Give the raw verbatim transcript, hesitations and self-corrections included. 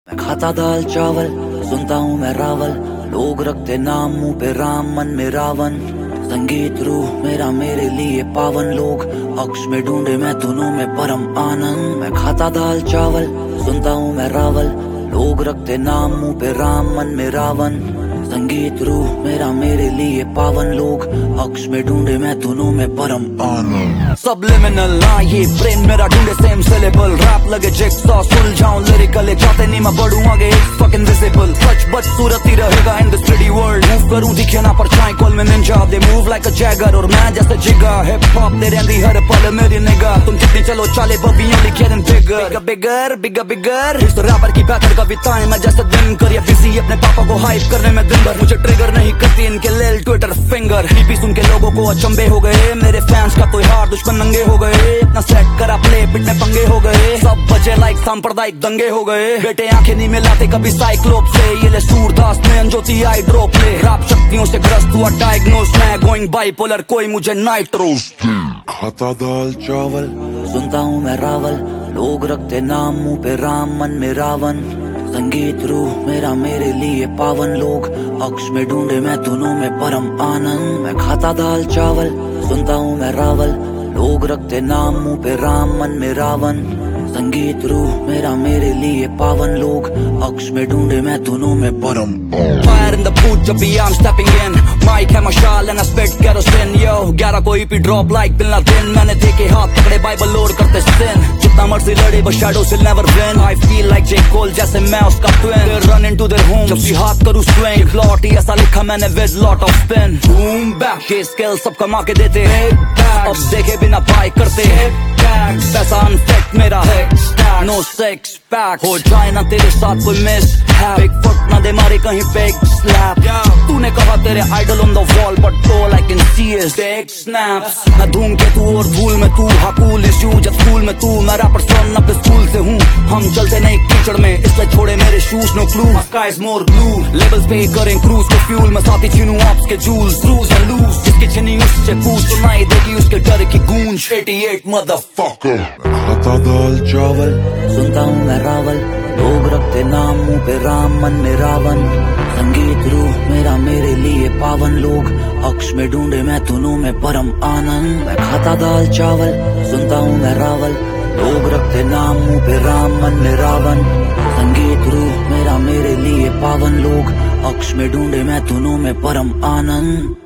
मैं खाता दाल चावल, सुनता हूँ मैं रावल। लोग रखते नाम मुंह पे राम, मन में रावण। संगीत रूह मेरा मेरे लिए पावन। लोग अक्ष में ढूंढे मैं धुनों में परम आनंद। मैं खाता दाल चावल, सुनता हूँ मैं रावल। लोग रखते नाम मुंह पे राम, मन में रावण। संगीत रूह मेरा मेरे लिए पावन। लोग अक्ष में ढूंढे मैं धुनों में परम आनंद। सबलिमिनल ना ये ब्रेन मेरा ढूंढे सेम सिलेबल। रैप लगे जिक्सॉ सुलझाऊं लिरिकल। चाहते नहीं मैं बढ़ूं आगे इट्स फकिंग विजिबल। सच बच सूरत ही रहेगा in this pretty world. Move करूं दिखे ना परछाई call me ninja. They move like a Jagger और मैं जैसे जिगर। हिप हॉप दे रहंदी हर पल मेरी निगाह। तुम जितनी चलो चाले बबी ओनली गेटिंग बिगर बिगर बिगर बिगर। इस रैपर की बेहतर कविताएं मैं जैसे दिन कर या बिजी अपने पापा को हाइप करने में दिन भर। मुझे ट्रिगर नहीं करती इनके लेल ट्विटर फिंगर। ईपी सुन के लोगों को अचंबे हो गए। मेरे फैंस का तो यार दुश्मन नंगे हो गए। अपना सेट करा प्ले पिट में पंगे हो गए। सब बचे लाइक सांप्रदायिक दंगे हो गए। बेटे आंखें नहीं मिलाते कभी साइक्लोप से। ये ले सूरदास में ज्योति आई ड्रॉप ले। रैप शक्तियों से ग्रस्त हुआ डायग्नोस मैं। गोइंग बाइपोलर कोई मुझे नाइट्रोस। खाता दाल चावल, सुनता हूँ मैं रावल। लोग रखते नाम मुंह पे राम, मन में रावण। संगीत रूह मेरा मेरे लिए पावन। लोग अक्ष में ढूंढे मैं धुनों में परम आनंद। मैं खाता दाल चावल, सुनता हूँ मैं रावल। लोग रखते नाम मुंह पे राम, मन में रावण। संगीत रूह मेरा मेरे लिए पावन। लोग अक्ष में ढूंढे मैं धुनों में परम। Fire in the booth जब भी I'm stepping in. Mic है मशाल and I spit kerosene. Yo ग्यारह को EP drop like Bin Laden. मैंने देखे हाथ पकड़े बाइबल लोड करते sin। जितना मर्जी लड़े बस shadows will never win. I feel like J Cole जैसे मैं उसका twin. They run into their homes जब भी हाथ करूँ swing. Plot ही ऐसा लिखा मैंने with lot of spin. Boom back ये skill सब कमा के देते हैं। अब देखे बिना बाय करते हैं। पैसा अनफेक्ट मेरा है। No six pack हो जाए ना तेरे साथ कोई मिस। बिग फुट ना दे मारे कहीं बिग स्लैप। तूने कहा तेरे idol on the wall but all I can see is big snaps. मैं धूम के तू और धूल में तू। हाँ कूल इज यू जब स्कूल में तू। मैं रैपर सन अपने स्कूल से हूँ। हम चलते नहीं कीचड़ में इसलिए छोड़े मेरे shoes no clue. Sky is more blue levels पे करें क्रूज को फ्यूल। मैं साथी छीनूं ऑप्स के जूल्स क्रूज एंड लूज। जिसकी छीनी उससे पूछ सुनाई देगी उसके डर की गूंज। अठासी मदरफकर। खाता दाल चावल, सुनता हूँ मैं रावल। लोग रखते नाम मुंह पे राम, मन में रावण। संगीत रूह मेरा मेरे लिए पावन। लोग अक्ष में ढूंढे मैं धुनों में परम आनंद। मैं खाता दाल चावल, सुनता हूँ मैं रावल। लोग रखते नाम मुंह पे राम, मन में रावण। संगीत रूह मेरा मेरे लिए पावन। लोग अक्ष में ढूंढे मैं धुनों में परम आनंद।